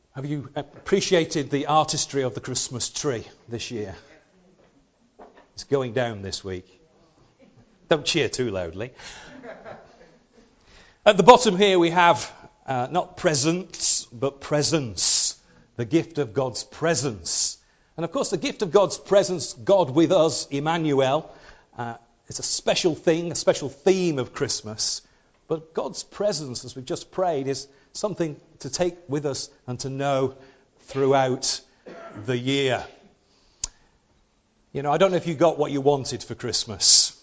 Have you appreciated the artistry of the Christmas tree this year? It's going down this week. Don't cheer too loudly. At the bottom here we have not presents, but presence. The gift of God's presence. And of course the gift of God's presence, God with us, Emmanuel, it's a special thing, a special theme of Christmas. But God's presence, as we've just prayed, is something to take with us and to know throughout the year. You know, I don't know if you got what you wanted for Christmas.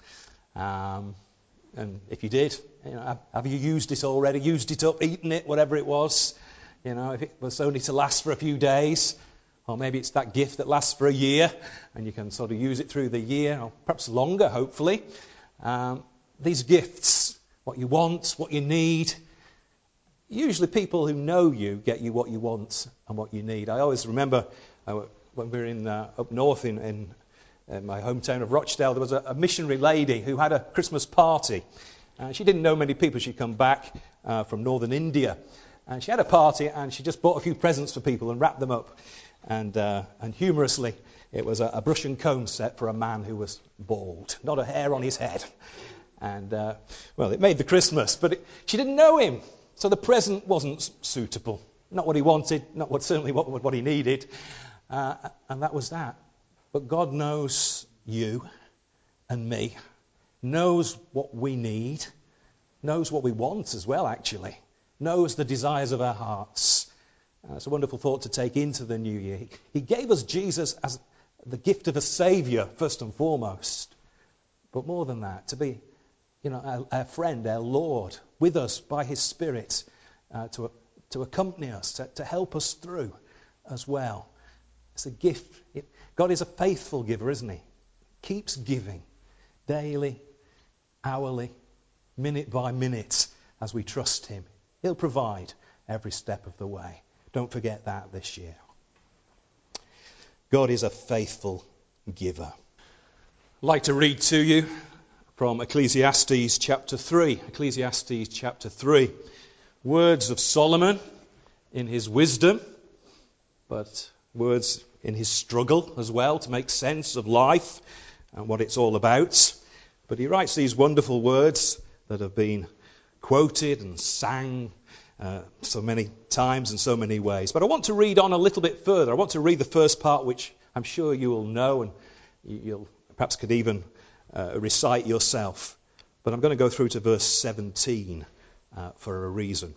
And if you did, you know, have you used it already? Used it up, eaten it, whatever it was? You know, if it was only to last for a few days, or maybe it's that gift that lasts for a year, and you can sort of use it through the year, or perhaps longer, hopefully. These gifts, what you want, what you need. Usually people who know you get you what you want and what you need. I always remember when we were up north in my hometown of Rochdale, there was a missionary lady who had a Christmas party. She didn't know many people. She'd come back from northern India. And she had a party and she just bought a few presents for people and wrapped them up. And humorously, it was a brush and comb set for a man who was bald, not a hair on his head. And, well, it made the Christmas, but she didn't know him. So the present wasn't suitable. Not what he wanted, certainly what he needed. And that was that. But God knows you and me, knows what we need, knows what we want as well, actually, knows the desires of our hearts. It's a wonderful thought to take into the new year. He gave us Jesus as the gift of a Saviour, first and foremost. But more than that, to be our friend, our Lord, with us by His Spirit, to accompany us, to help us through as well. It's a gift. God is a faithful giver, isn't He? Keeps giving daily, hourly, minute by minute as we trust Him. He'll provide every step of the way. Don't forget that this year. God is a faithful giver. I'd like to read to you from Ecclesiastes chapter 3. Ecclesiastes chapter 3. Words of Solomon in his wisdom, but words in his struggle as well to make sense of life and what it's all about. But he writes these wonderful words that have been quoted and sang so many times in so many ways. But I want to read on a little bit further. I want to read the first part, which I'm sure you will know and you'll perhaps could even recite yourself. But I'm going to go through to verse 17 for a reason.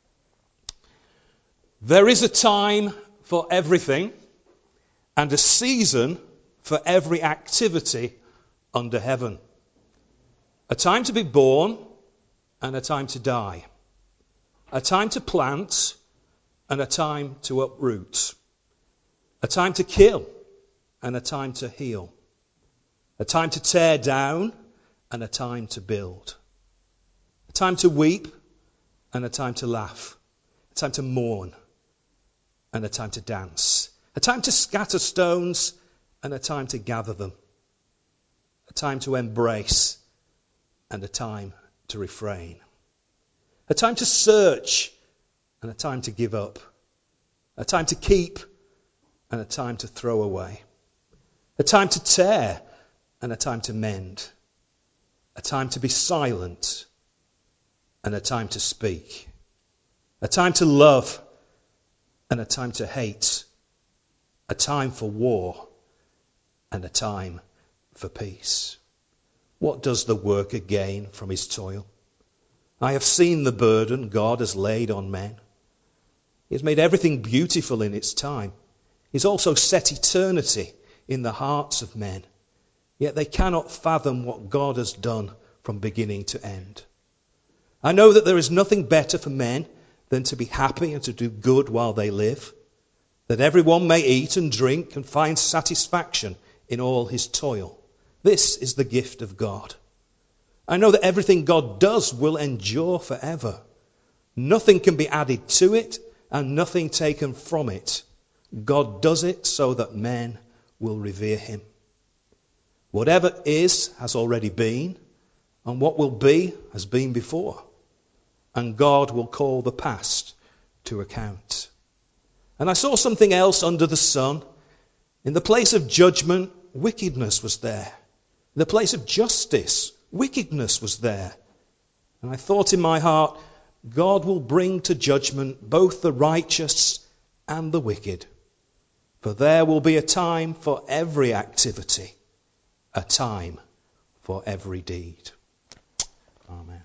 There is a time for everything and a season for every activity under heaven. A time to be born and a time to die. A time to plant and a time to uproot. A time to kill and a time to heal. A time to tear down and a time to build. A time to weep and a time to laugh. A time to mourn and a time to dance. A time to scatter stones and a time to gather them. A time to embrace and a time to refrain. A time to search and a time to give up. A time to keep and a time to throw away. A time to tear and a time to mend. A time to be silent and a time to speak. A time to love and a time to hate. A time for war and a time for peace. What does the worker gain from his toil? I have seen the burden God has laid on men. He has made everything beautiful in its time. He's also set eternity in the hearts of men. Yet they cannot fathom what God has done from beginning to end. I know that there is nothing better for men than to be happy and to do good while they live, that everyone may eat and drink and find satisfaction in all his toil. This is the gift of God. I know that everything God does will endure forever. Nothing can be added to it and nothing taken from it. God does it so that men will revere Him. Whatever is has already been, and what will be has been before. And God will call the past to account. And I saw something else under the sun. In the place of judgment, wickedness was there. In the place of justice, wickedness was there. And I thought in my heart, God will bring to judgment both the righteous and the wicked. For there will be a time for every activity, a time for every deed. Amen.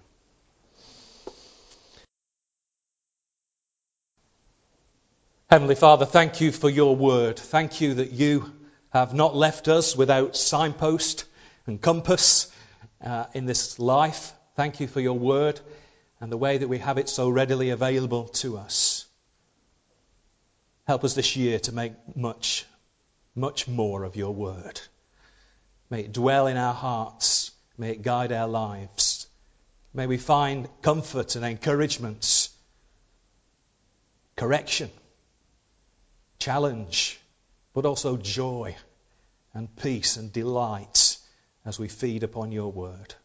Heavenly Father, thank you for your word. Thank you that you have not left us without signpost and compass in this life. Thank you for your word and the way that we have it so readily available to us. Help us this year to make much, much more of your word. May it dwell in our hearts. May it guide our lives. May we find comfort and encouragement, correction, challenge, but also joy and peace and delight as we feed upon your word.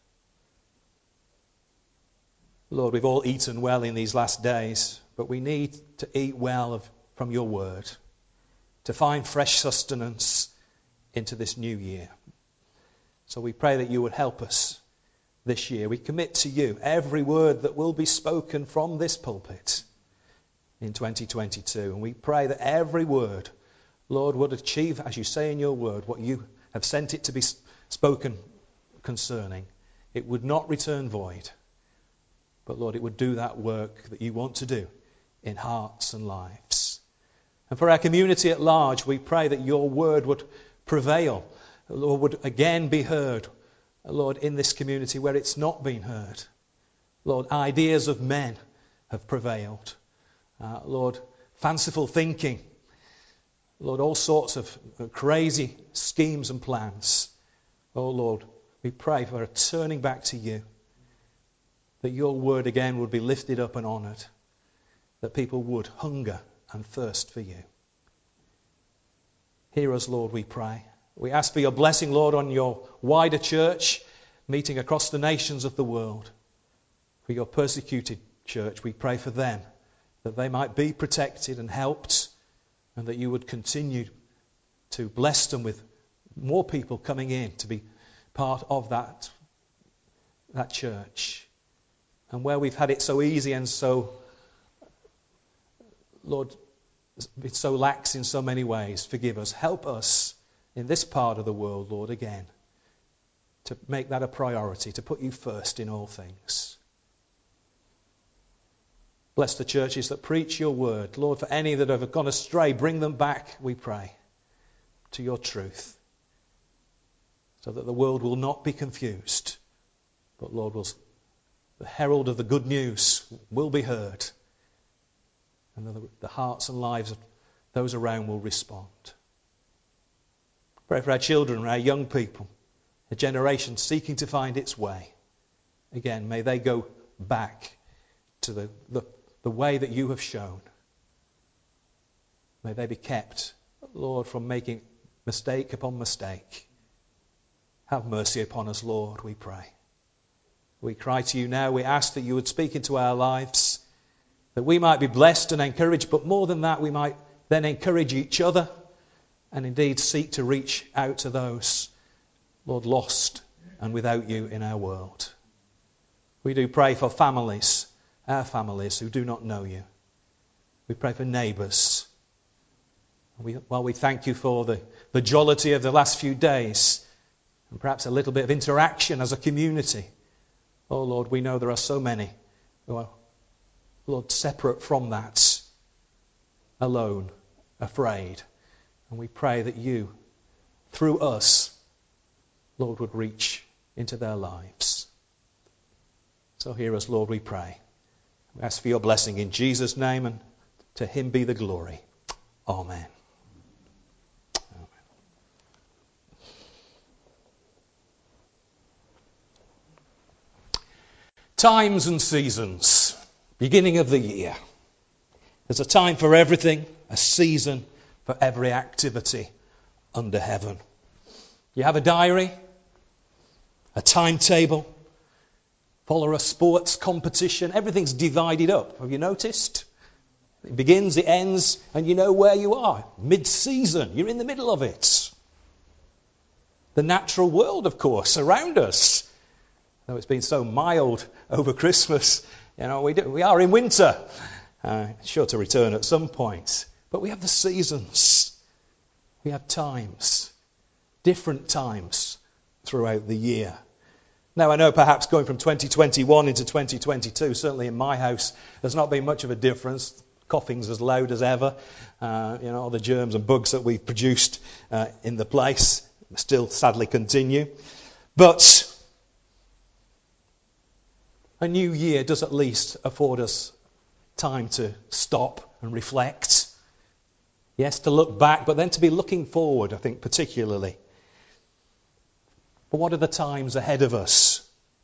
Lord, we've all eaten well in these last days, but we need to eat well from your word, to find fresh sustenance into this new year. So we pray that you would help us this year. We commit to you every word that will be spoken from this pulpit in 2022. And we pray that every word, Lord, would achieve, as you say in your word, what you have sent it to be spoken concerning. It would not return void, but Lord, it would do that work that you want to do in hearts and lives. And for our community at large, we pray that your word would prevail, Lord, would again be heard, Lord, in this community where it's not been heard. Lord, ideas of men have prevailed. Lord, fanciful thinking. Lord, all sorts of crazy schemes and plans. Oh, Lord, we pray for a turning back to you, that your word again would be lifted up and honoured, that people would hunger and thirst for you. Hear us, Lord, we pray. We ask for your blessing, Lord, on your wider church, meeting across the nations of the world. For your persecuted church, we pray for them, that they might be protected and helped, and that you would continue to bless them with more people coming in to be part of that church. And where we've had it so easy and so, Lord, it's so lax in so many ways, forgive us. Help us in this part of the world, Lord, again, to make that a priority, to put you first in all things. Bless the churches that preach your word. Lord, for any that have gone astray, bring them back, we pray, to your truth, so that the world will not be confused, but, Lord, the herald of the good news will be heard, and the hearts and lives of those around will respond. Pray for our children, our young people, a generation seeking to find its way. Again, may they go back to the way that you have shown. May they be kept, Lord, from making mistake upon mistake. Have mercy upon us, Lord, we pray. We cry to you now. We ask that you would speak into our lives, that we might be blessed and encouraged, but more than that, we might then encourage each other and indeed seek to reach out to those, Lord, lost and without you in our world. We do pray for families, our families who do not know you. We pray for neighbours. While we thank you for the jollity of the last few days and perhaps a little bit of interaction as a community, oh Lord, we know there are so many who are, Lord, separate from that, alone, afraid. And we pray that you, through us, Lord, would reach into their lives. So hear us, Lord, we pray. We ask for your blessing in Jesus' name, and to him be the glory. Amen. Times and seasons, beginning of the year. There's a time for everything, a season for every activity under heaven. You have a diary, a timetable, follow a sports competition. Everything's divided up. Have you noticed? It begins, it ends, and you know where you are. Mid-season, you're in the middle of it. The natural world, of course, around us. Though it's been so mild over Christmas, we are in winter. Sure to return at some point. But we have the seasons. We have times. Different times throughout the year. Now, I know perhaps going from 2021 into 2022, certainly in my house, there's not been much of a difference. Coughing's as loud as ever. All the germs and bugs that we've produced in the place still sadly continue. But a new year does at least afford us time to stop and reflect. Yes, to look back, but then to be looking forward, I think, particularly. But what are the times ahead of us?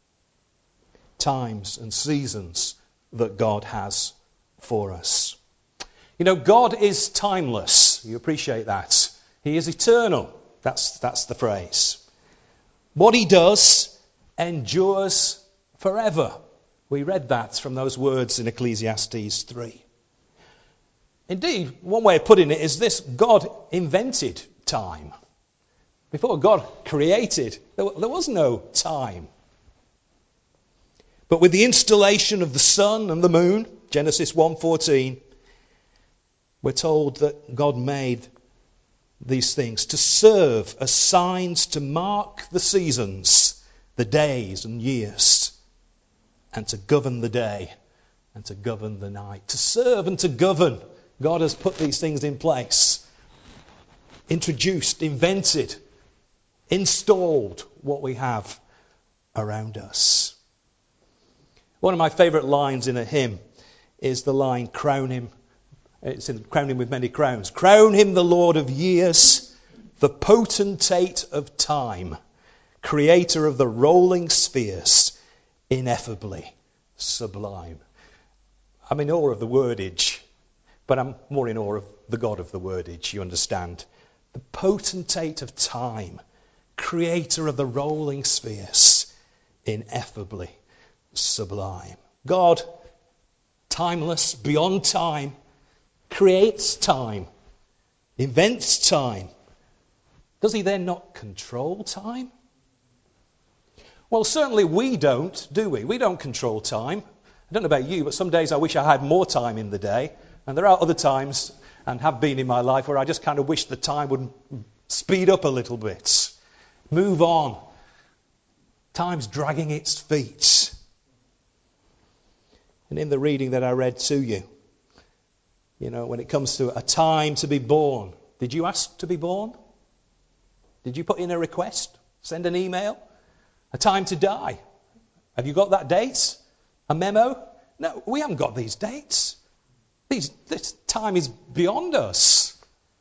Times and seasons that God has for us. God is timeless. You appreciate that. He is eternal. That's the phrase. What he does endures forever. We read that from those words in Ecclesiastes 3. Indeed, one way of putting it is this: God invented time. Before God created, there was no time. But with the installation of the sun and the moon, Genesis 1:14, we're told that God made these things to serve as signs to mark the seasons, the days and years, and to govern the day and to govern the night. To serve and to govern. God has put these things in place. Introduced, invented, installed what we have around us. One of my favourite lines in a hymn is the line, crown him. It's in Crown Him with Many Crowns. Crown him the Lord of years, the potentate of time, creator of the rolling spheres, ineffably sublime. I'm in awe of the wordage, but I'm more in awe of the God of the wordage, you understand. The potentate of time, creator of the rolling spheres, ineffably sublime. God, timeless, beyond time, creates time, invents time. Does he then not control time? Well, certainly we don't, do we? We don't control time. I don't know about you, but some days I wish I had more time in the day. And there are other times, and have been in my life, where I just kind of wish the time would speed up a little bit. Move on. Time's dragging its feet. And in the reading that I read to you, when it comes to a time to be born, did you ask to be born? Did you put in a request? Send an email? A time to die? Have you got that date? A memo? No, we haven't got these dates. This time is beyond us.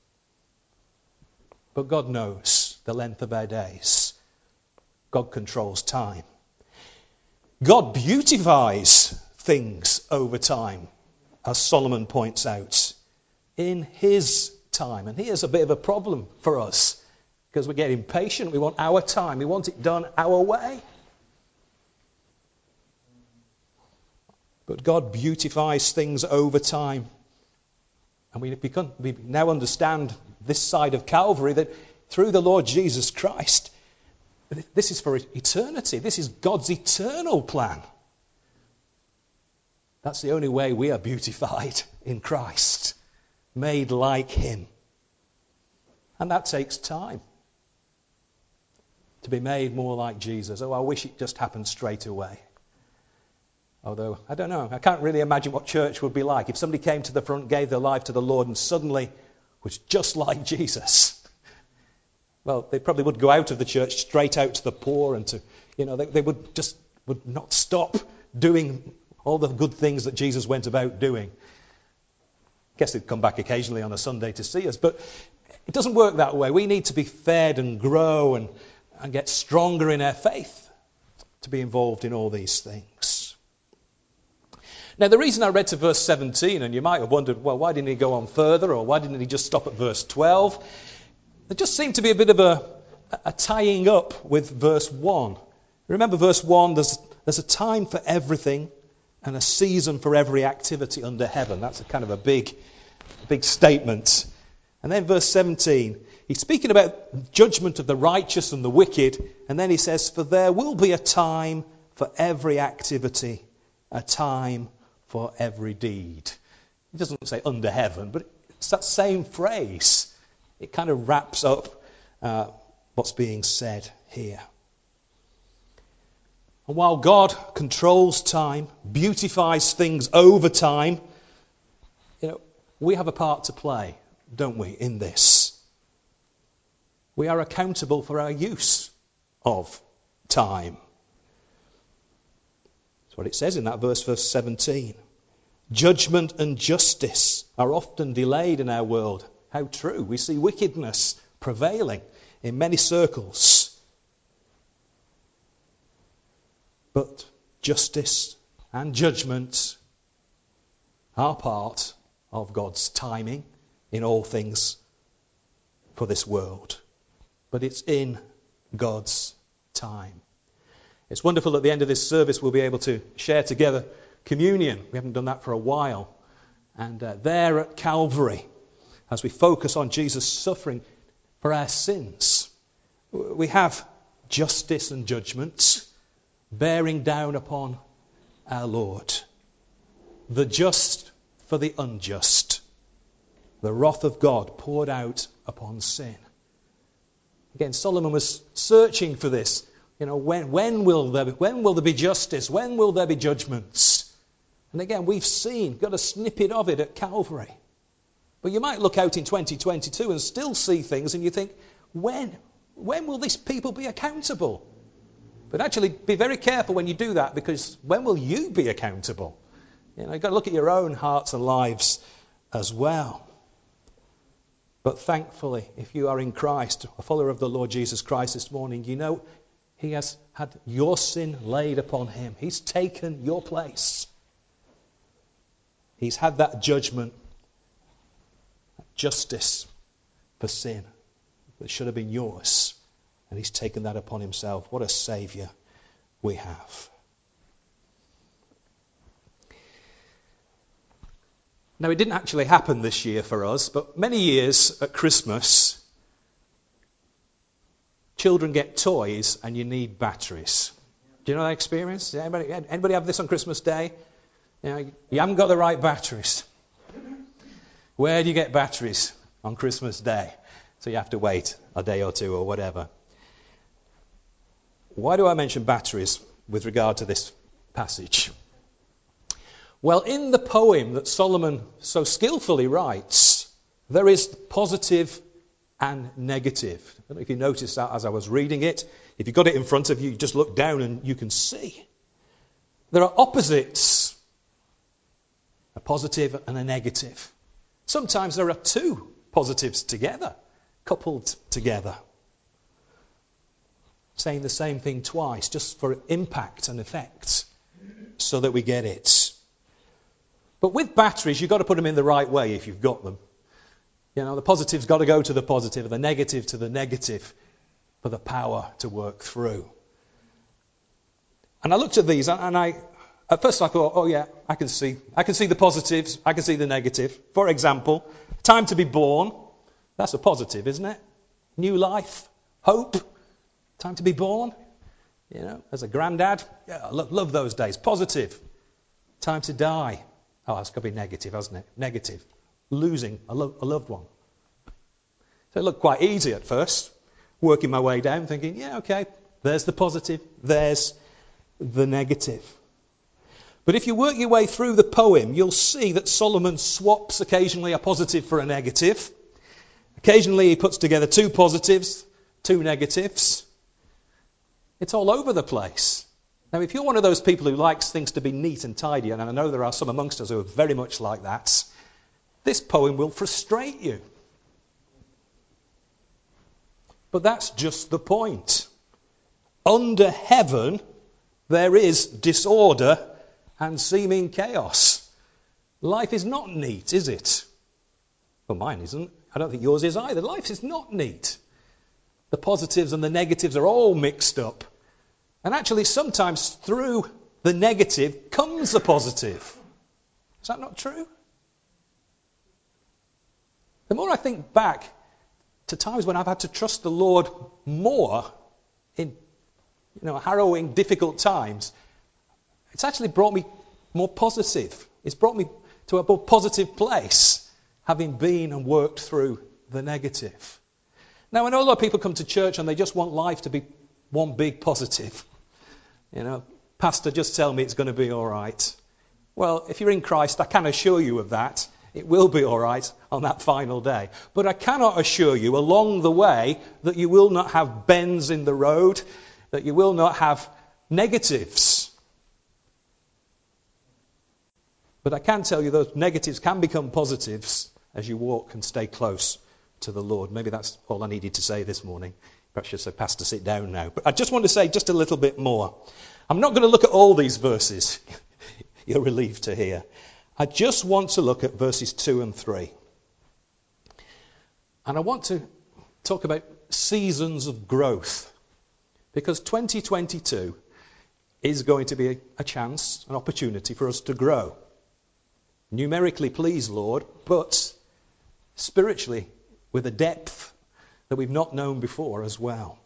But God knows the length of our days. God controls time. God beautifies things over time, as Solomon points out, in his time. And here's a bit of a problem for us, because we get impatient. We want our time. We want it done our way. But God beautifies things over time. And we now understand this side of Calvary, that through the Lord Jesus Christ, this is for eternity. This is God's eternal plan. That's the only way we are beautified in Christ, made like him. And that takes time. To be made more like Jesus. Oh, I wish it just happened straight away. Although, I don't know, I can't really imagine what church would be like if somebody came to the front, gave their life to the Lord, and suddenly was just like Jesus. Well, they probably would go out of the church straight out to the poor, and they would not stop doing all the good things that Jesus went about doing. I guess they'd come back occasionally on a Sunday to see us, but it doesn't work that way. We need to be fed and grow and get stronger in our faith to be involved in all these things. Now, the reason I read to verse 17, and you might have wondered, well, why didn't he go on further, or why didn't he just stop at verse 12? There just seemed to be a bit of a tying up with verse 1. Remember verse 1, there's a time for everything and a season for every activity under heaven. That's a kind of a big statement. And then verse 17, he's speaking about judgment of the righteous and the wicked, and then he says, for there will be a time for every activity, a time for every deed. He doesn't say under heaven, but it's that same phrase. It kind of wraps up what's being said here. And while God controls time, beautifies things over time, we have a part to play, don't we, in this? We are accountable for our use of time. That's what it says in that verse 17. Judgment and justice are often delayed in our world. How true. We see wickedness prevailing in many circles. But justice and judgment are part of God's timing in all things for this world. But it's in God's time. It's wonderful at the end of this service we'll be able to share together communion. We haven't done that for a while. And there at Calvary, as we focus on Jesus' suffering for our sins, we have justice and judgment bearing down upon our Lord. The just for the unjust. The wrath of God poured out upon sin. Again, Solomon was searching for this. When will there be justice? When will there be judgments? And again, we've got a snippet of it at Calvary. But you might look out in 2022 and still see things and you think, when will these people be accountable? But actually, be very careful when you do that, because when will you be accountable? You've got to look at your own hearts and lives as well. But thankfully, if you are in Christ, a follower of the Lord Jesus Christ this morning, you know he has had your sin laid upon him. He's taken your place. He's had that judgment, justice for sin that should have been yours. And he's taken that upon himself. What a Saviour we have. Now, it didn't actually happen this year for us, but many years at Christmas, children get toys and you need batteries. Do you know that experience? Anybody have this on Christmas Day? You haven't got the right batteries. Where do you get batteries on Christmas Day? So you have to wait a day or two or whatever. Why do I mention batteries with regard to this passage? Well, in the poem that Solomon so skillfully writes, there is positive and negative. I don't know if you noticed that as I was reading it. If you've got it in front of you, you just look down and you can see. There are opposites, a positive and a negative. Sometimes there are two positives together, coupled together. Saying the same thing twice, just for impact and effect, so that we get it. But with batteries, you've got to put them in the right way if you've got them. The positive's got to go to the positive, and the negative to the negative for the power to work through. And I looked at these, and at first I thought, oh yeah, I can see the positives, I can see the negative. For example, time to be born, that's a positive, isn't it? New life, hope, time to be born. As a granddad, I love those days. Positive. Time to die. Oh, that's got to be negative, hasn't it? Negative. Losing a loved one. So it looked quite easy at first. Working my way down, thinking, yeah, okay, there's the positive, there's the negative. But if you work your way through the poem, you'll see that Solomon swaps occasionally a positive for a negative. Occasionally he puts together two positives, two negatives. It's all over the place. Now, if you're one of those people who likes things to be neat and tidy, and I know there are some amongst us who are very much like that, this poem will frustrate you. But that's just the point. Under heaven, there is disorder and seeming chaos. Life is not neat, is it? Well, mine isn't. I don't think yours is either. Life is not neat. The positives and the negatives are all mixed up. And actually, sometimes through the negative comes the positive. Is that not true? The more I think back to times when I've had to trust the Lord more in harrowing, difficult times, it's actually brought me more positive. It's brought me to a more positive place, having been and worked through the negative. Now, I know a lot of people come to church and they just want life to be one big positive. Pastor, just tell me it's going to be all right. Well, if you're in Christ, I can assure you of that. It will be all right on that final day. But I cannot assure you along the way that you will not have bends in the road, that you will not have negatives. But I can tell you those negatives can become positives as you walk and stay close to the Lord. Maybe that's all I needed to say this morning. Perhaps I should say, Pastor, sit down now. But I just want to say just a little bit more. I'm not going to look at all these verses. You're relieved to hear. I just want to look at verses 2 and 3. And I want to talk about seasons of growth. Because 2022 is going to be a chance, an opportunity for us to grow. Numerically, please, Lord, but spiritually with a depth that we've not known before as well.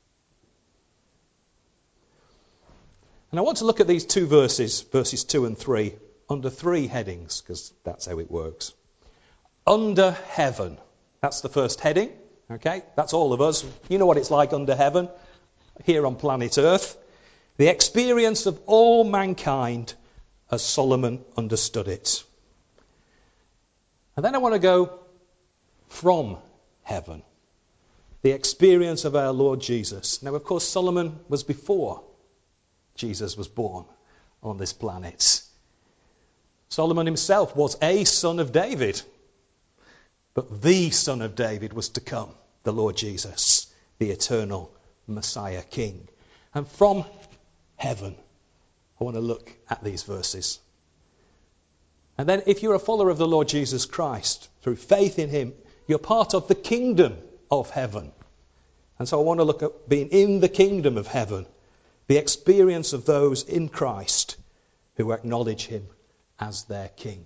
And I want to look at these two verses 2 and 3, under three headings, because that's how it works. Under heaven. That's the first heading. Okay? That's all of us. You know what it's like under heaven, here on planet Earth. The experience of all mankind as Solomon understood it. And then I want to go from heaven. The experience of our Lord Jesus. Now, of course, Solomon was before Jesus was born on this planet. Solomon himself was a son of David. But the son of David was to come, the Lord Jesus, the eternal Messiah King. And from heaven, I want to look at these verses. And then if you're a follower of the Lord Jesus Christ, through faith in him, you're part of the kingdom of heaven. And so I want to look at being in the kingdom of heaven, the experience of those in Christ who acknowledge him as their king.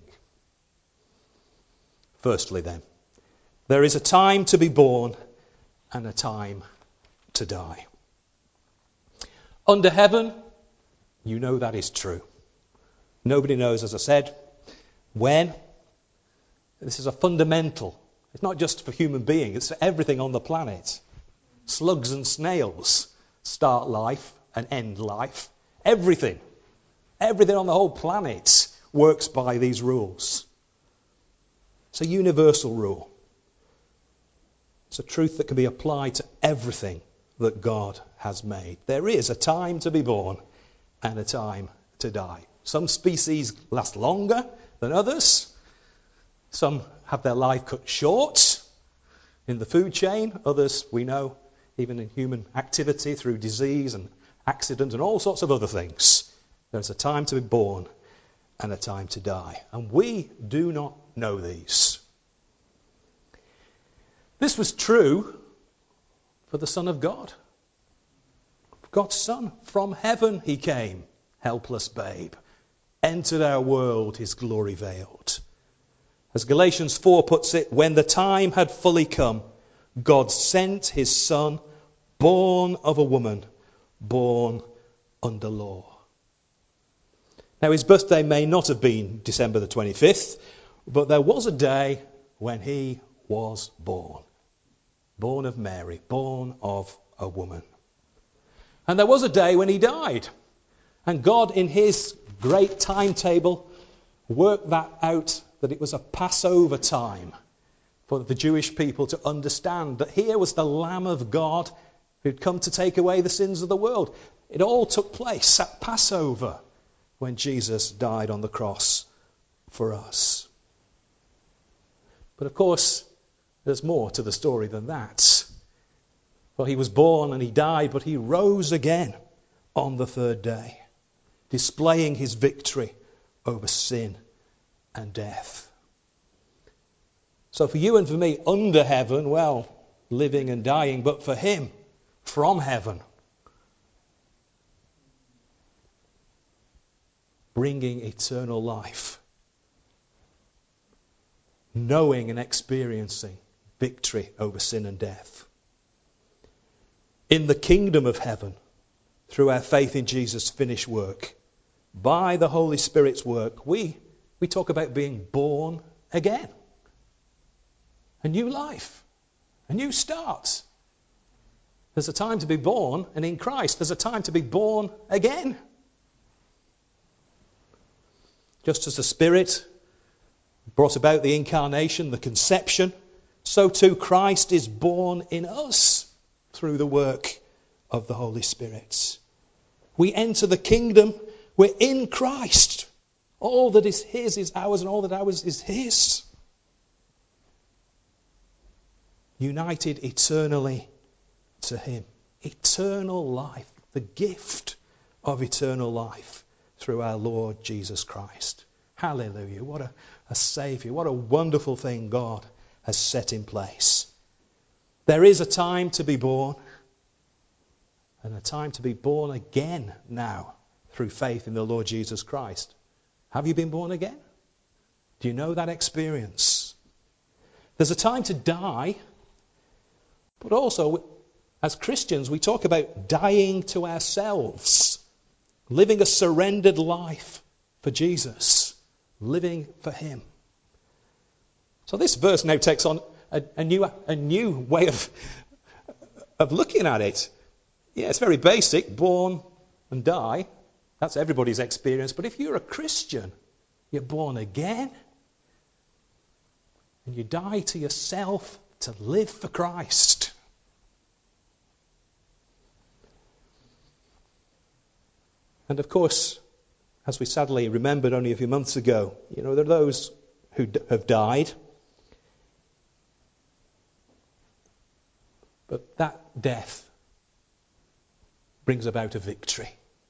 Firstly then, there is a time to be born and a time to die. Under heaven, you know that is true. Nobody knows, as I said, when. This is a fundamental. It's not just for human beings, it's for everything on the planet. Slugs and snails start life and end life. Everything on the whole planet works by these rules. It's a universal rule. It's a truth that can be applied to everything that God has made. There is a time to be born and a time to die. Some species last longer than others. Some have their life cut short in the food chain. Others, we know, even in human activity through disease and accident and all sorts of other things. There's a time to be born and a time to die. And we do not know these. This was true for the Son of God. God's Son, from heaven he came, helpless babe, entered our world, his glory veiled. As Galatians 4 puts it, when the time had fully come, God sent his Son, born of a woman, born under law. Now his birthday may not have been December the 25th, but there was a day when he was born. Born of Mary, born of a woman. And there was a day when he died. And God, in his great timetable, worked that out, that it was a Passover time for the Jewish people to understand that here was the Lamb of God who'd come to take away the sins of the world. It all took place at Passover when Jesus died on the cross for us. But of course, there's more to the story than that. For he was born and he died, but he rose again on the third day, displaying his victory over sin and death. So for you and for me, under heaven, well, living and dying, but for him, from heaven. bringing eternal life, knowing and experiencing victory over sin and death. In the kingdom of heaven, through our faith in Jesus' finished work, by the Holy Spirit's work, we talk about being born again. A new life, a new start. There's a time to be born, and in Christ there's a time to be born again. Just as the Spirit brought about the incarnation, the conception, so too Christ is born in us through the work of the Holy Spirit. We enter the kingdom, we're in Christ. All that is his is ours, and all that ours is his. United eternally to him. Eternal life, the gift of eternal life through our Lord Jesus Christ. Hallelujah. What a Saviour. What a wonderful thing God has set in place. There is a time to be born, and a time to be born again now through faith in the Lord Jesus Christ. Have you been born again? Do you know that experience? There's a time to die, but also as Christians we talk about dying to ourselves, living a surrendered life for Jesus, living for him. So this verse now takes on a new way of looking at it. Yeah, it's very basic, born and die. That's everybody's experience. But if you're a Christian, you're born again. And you die to yourself to live for Christ. And of course, as we sadly remembered only a few months ago, there are those who have died. But that death brings about a victory.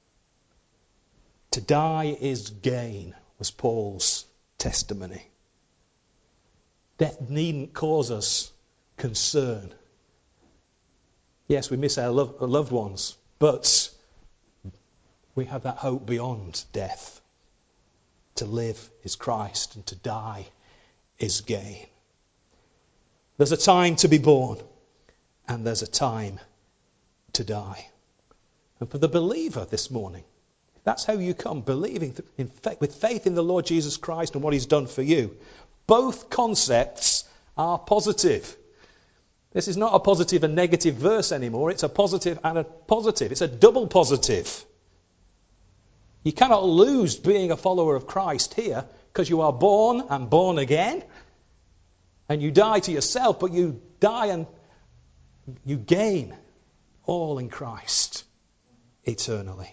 To die is gain, was Paul's testimony. Death needn't cause us concern. Yes, we miss our loved ones, but we have that hope beyond death. To live is Christ, and to die is gain. There's a time to be born, and there's a time to die. And for the believer this morning, that's how you come, believing with faith in the Lord Jesus Christ and what he's done for you. Both concepts are positive. This is not a positive and negative verse anymore. It's a positive and a positive. It's a double positive. You cannot lose being a follower of Christ here, because you are born and born again. And you die to yourself, but you die and you gain all in Christ eternally.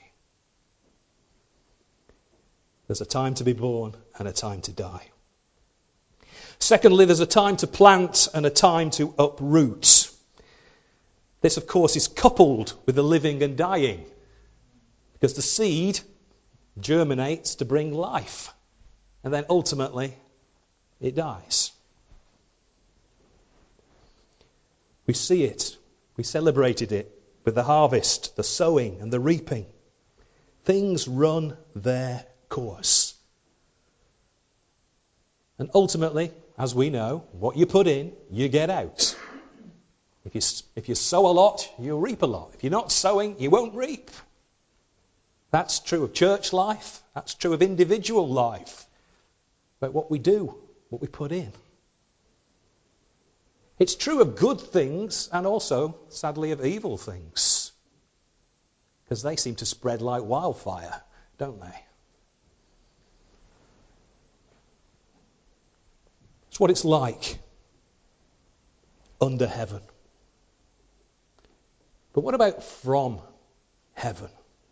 There's a time to be born and a time to die. Secondly, there's a time to plant and a time to uproot. This, of course, is coupled with the living and dying, because the seed germinates to bring life, and then ultimately it dies. We see it. We celebrated it with the harvest, the sowing and the reaping. Things run their course. And ultimately, as we know, what you put in, you get out. If you sow a lot, you'll reap a lot. If you're not sowing, you won't reap. That's true of church life. That's true of individual life. But what we do, what we put in. It's true of good things and also, sadly, of evil things. Because they seem to spread like wildfire, don't they? It's what it's like under heaven. But what about from heaven?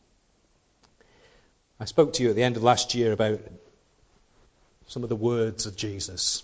I spoke to you at the end of last year about some of the words of Jesus.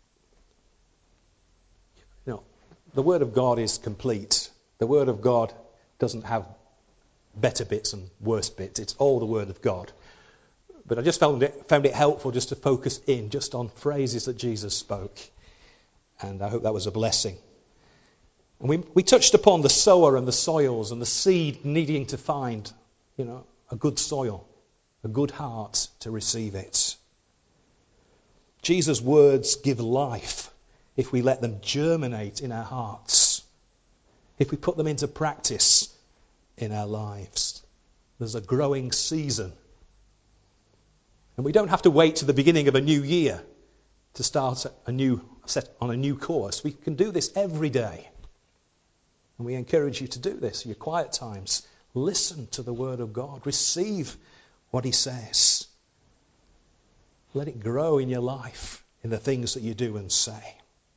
The Word of God is complete. The Word of God doesn't have better bits and worse bits. It's all the Word of God. But I just found it helpful just to focus in just on phrases that Jesus spoke. And I hope that was a blessing. And we touched upon the sower and the soils and the seed needing to find, a good soil. a good heart to receive it. Jesus' words give life if we let them germinate in our hearts, if we put them into practice in our lives. There's a growing season. And we don't have to wait to the beginning of a new year to start on a new course. We can do this every day. And we encourage you to do this in your quiet times. Listen to the Word of God. Receive what He says. Let it grow in your life, in the things that you do and say.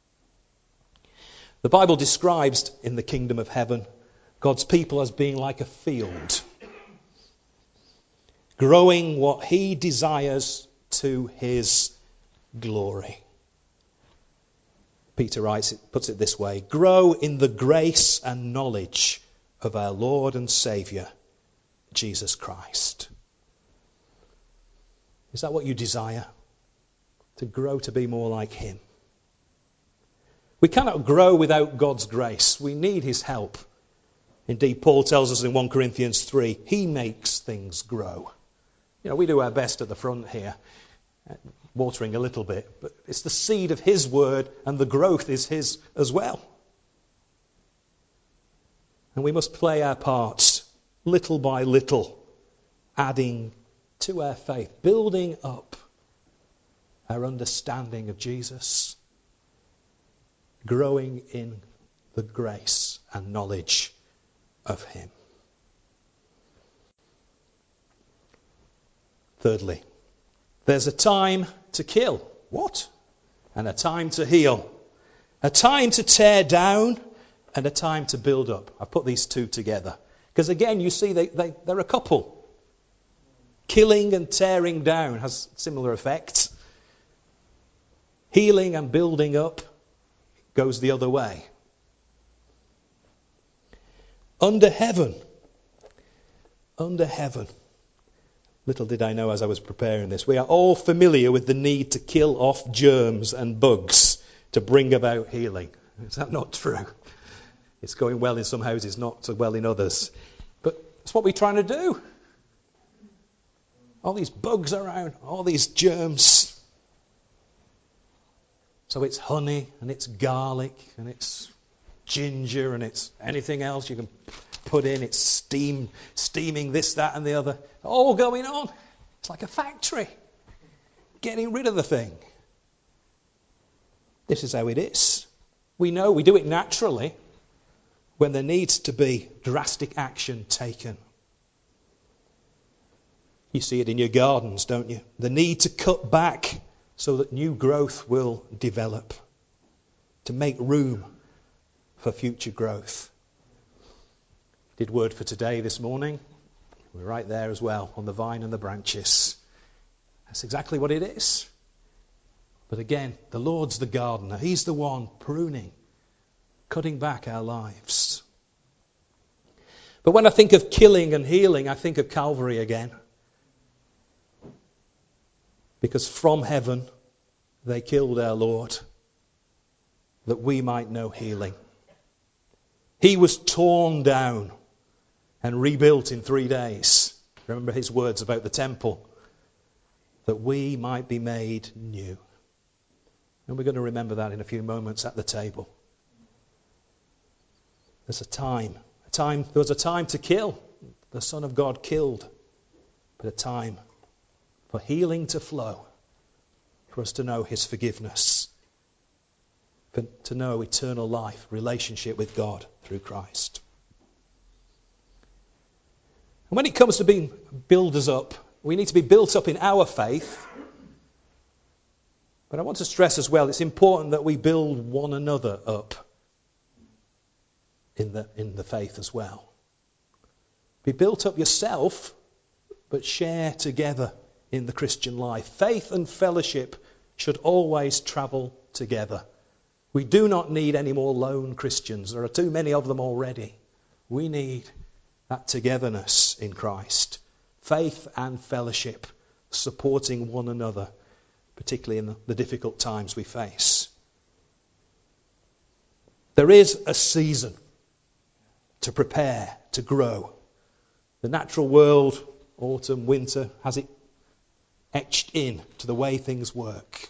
The Bible describes in the kingdom of heaven God's people as being like a field, growing what He desires to His glory. Peter puts it this way: grow in the grace and knowledge of our Lord and Saviour, Jesus Christ. Is that what you desire? To grow to be more like Him? We cannot grow without God's grace. We need His help. Indeed, Paul tells us in 1 Corinthians 3, He makes things grow. You know, we do our best at the front here, watering a little bit, but it's the seed of His word, and the growth is His as well. And we must play our parts little by little, adding to our faith, building up our understanding of Jesus, growing in the grace and knowledge of Him. Thirdly, there's a time to kill. What? And a time to heal. A time to tear down and a time to build up. I've put these two together. Because again, you see they're a couple. Killing and tearing down has similar effects. Healing and building up goes the other way. Under heaven. Little did I know as I was preparing this, we are all familiar with the need to kill off germs and bugs to bring about healing. Is that not true? It's going well in some houses, not so well in others. But that's what we're trying to do. All these bugs around, all these germs. So it's honey and it's garlic and it's ginger and it's anything else you can put in. It's steaming this, that and the other. All going on. It's like a factory. Getting rid of the thing. This is how it is. We know we do it naturally when there needs to be drastic action taken. You see it in your gardens, don't you? The need to cut back so that new growth will develop. To make room for future growth. Did word for today this morning. We're right there as well on the vine and the branches. That's exactly what it is. But again, the Lord's the gardener. He's the one pruning, cutting back our lives. But when I think of killing and healing, I think of Calvary again. Because from heaven, they killed our Lord, that we might know healing. He was torn down and rebuilt in 3 days. Remember His words about the temple, that we might be made new. And we're going to remember that in a few moments at the table. There's there was a time to kill. The Son of God killed, but a time for healing to flow, for us to know His forgiveness, to know eternal life, relationship with God through Christ. And when it comes to being builders up, we need to be built up in our faith. But I want to stress as well, it's important that we build one another up in the faith as well. Be built up yourself, but share together in the Christian life. Faith and fellowship should always travel together. We do not need any more lone Christians. There are too many of them already. We need that togetherness in Christ. Faith and fellowship, supporting one another, particularly in the difficult times we face. There is a season to prepare, to grow. The natural world, autumn, winter, has its etched in to the way things work.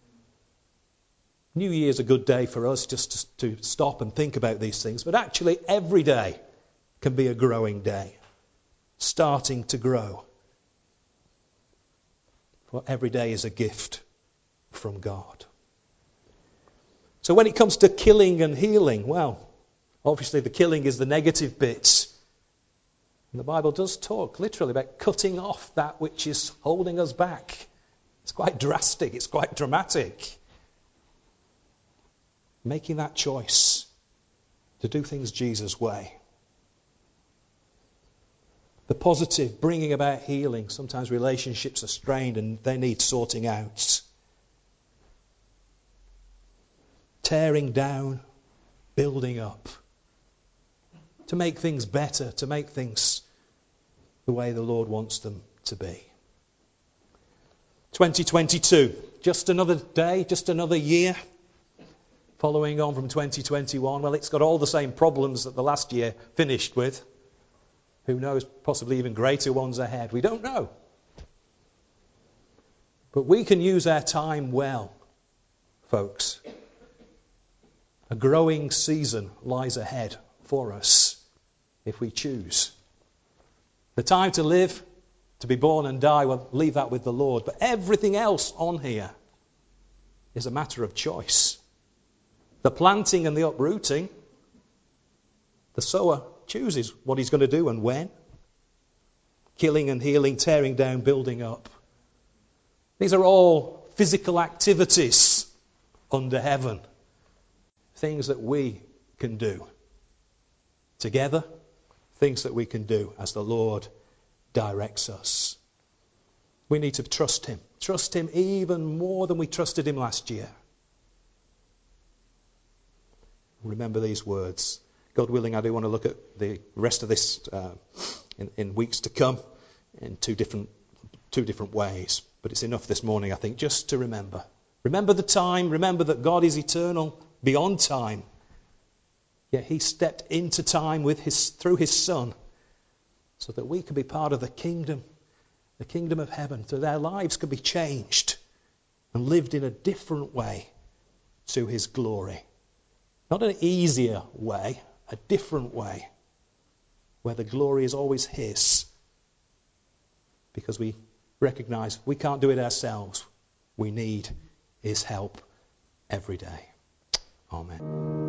New Year's a good day for us just to stop and think about these things, but actually every day can be a growing day, starting to grow. For every day is a gift from God. So when it comes to killing and healing, well, obviously the killing is the negative bit. And the Bible does talk literally about cutting off that which is holding us back. It's quite drastic, it's quite dramatic. Making that choice to do things Jesus' way. The positive, bringing about healing. Sometimes relationships are strained and they need sorting out. Tearing down, building up. To make things better, to make things the way the Lord wants them to be. 2022, just another day, just another year. Following on from 2021, well, it's got all the same problems that the last year finished with. Who knows, possibly even greater ones ahead. We don't know. But we can use our time well, folks. A growing season lies ahead for us if we choose. The time to live, to be born and die, well, leave that with the Lord. But everything else on here is a matter of choice. The planting and the uprooting, the sower chooses what he's going to do and when. Killing and healing, tearing down, building up. These are all physical activities under heaven. Things that we can do together. Things that we can do as the Lord directs us. We need to trust Him. Trust Him even more than we trusted Him last year. Remember these words. God willing, I do want to look at the rest of this in weeks to come in two different ways. But it's enough this morning, I think, just to remember. Remember the time. Remember that God is eternal, beyond time. Yet He stepped into time through His Son, so that we could be part of the kingdom of heaven, so that our lives could be changed and lived in a different way to His glory. Not an easier way, a different way, where the glory is always His. Because we recognize we can't do it ourselves. We need His help every day. Amen.